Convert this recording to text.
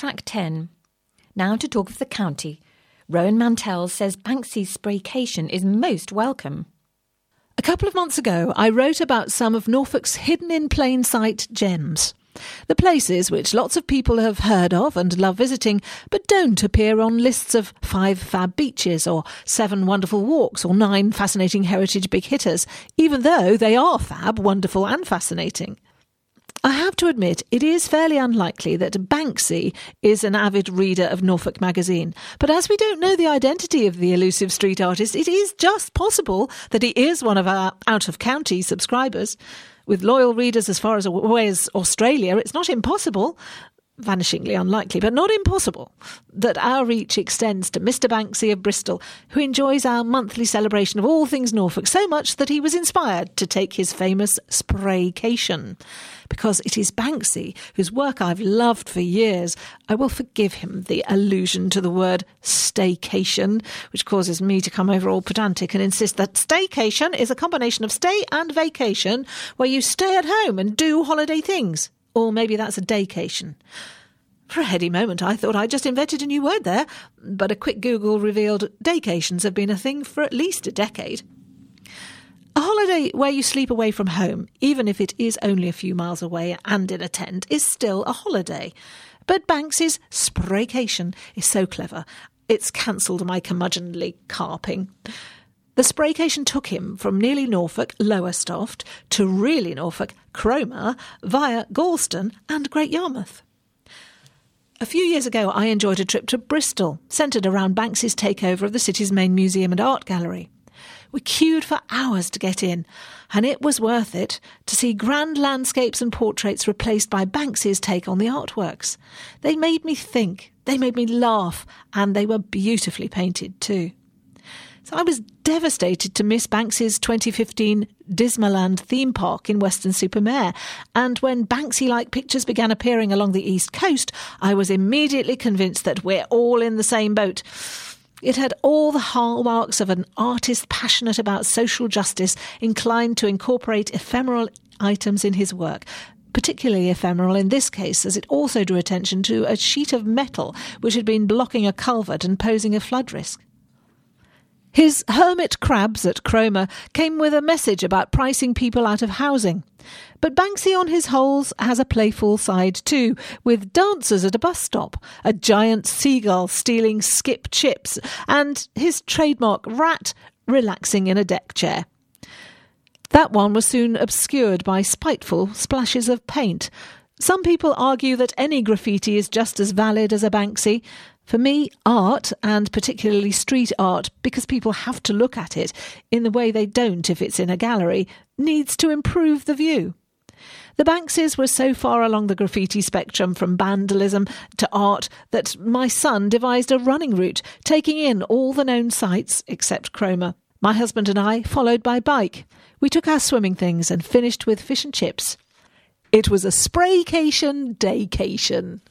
track 10. Now to talk of the county. Rowan Mantell says Banksy's spraycation is most welcome. A couple of months ago, I wrote about some of Norfolk's hidden in plain sight gems. The places which lots of people have heard of and love visiting, but don't appear on lists of 5 fab beaches or 7 wonderful walks or 9 fascinating heritage big hitters, even though they are fab, wonderful and fascinating. I have to admit, it is fairly unlikely that Banksy is an avid reader of Norfolk magazine, but as we don't know the identity of the elusive street artist, it is just possible that he is one of our out-of-county subscribers. With loyal readers as far away as Australia, it's not impossible, vanishingly unlikely, but not impossible, that our reach extends to Mr. Banksy of Bristol, who enjoys our monthly celebration of all things Norfolk so much that he was inspired to take his famous spraycation. Because it is Banksy, whose work I've loved for years, I will forgive him the allusion to the word staycation, which causes me to come over all pedantic and insist that staycation is a combination of stay and vacation, where you stay at home and do holiday things. Or maybe that's a daycation. For a heady moment, I thought I just invented a new word there, but a quick Google revealed daycations have been a thing for at least a decade. A holiday where you sleep away from home, even if it is only a few miles away and in a tent, is still a holiday. But Banksy's spraycation is so clever, it's cancelled my curmudgeonly carping. The spraycation took him from nearly Norfolk, Lowestoft, to really Norfolk, Cromer, via Galston and Great Yarmouth. A few years ago, I enjoyed a trip to Bristol, centred around Banksy's takeover of the city's main museum and art gallery. We queued for hours to get in, and it was worth it to see grand landscapes and portraits replaced by Banksy's take on the artworks. They made me think, they made me laugh, and they were beautifully painted too. So I was devastated to miss Banksy's 2015 Dismaland theme park in Weston-super-Mare, and when Banksy-like pictures began appearing along the East Coast, I was immediately convinced that we're all in the same boat. It had all the hallmarks of an artist passionate about social justice, inclined to incorporate ephemeral items in his work. Particularly ephemeral in this case, as it also drew attention to a sheet of metal which had been blocking a culvert and posing a flood risk. His hermit crabs at Cromer came with a message about pricing people out of housing. But Banksy on his holes has a playful side too, with dancers at a bus stop, a giant seagull stealing skip chips, and his trademark rat relaxing in a deck chair. That one was soon obscured by spiteful splashes of paint. Some people argue that any graffiti is just as valid as a Banksy. For me, art, and particularly street art, because people have to look at it in the way they don't if it's in a gallery, needs to improve the view. The Banksys were so far along the graffiti spectrum from vandalism to art that my son devised a running route, taking in all the known sites except Cromer. My husband and I followed by bike. We took our swimming things and finished with fish and chips. It was a spraycation daycation.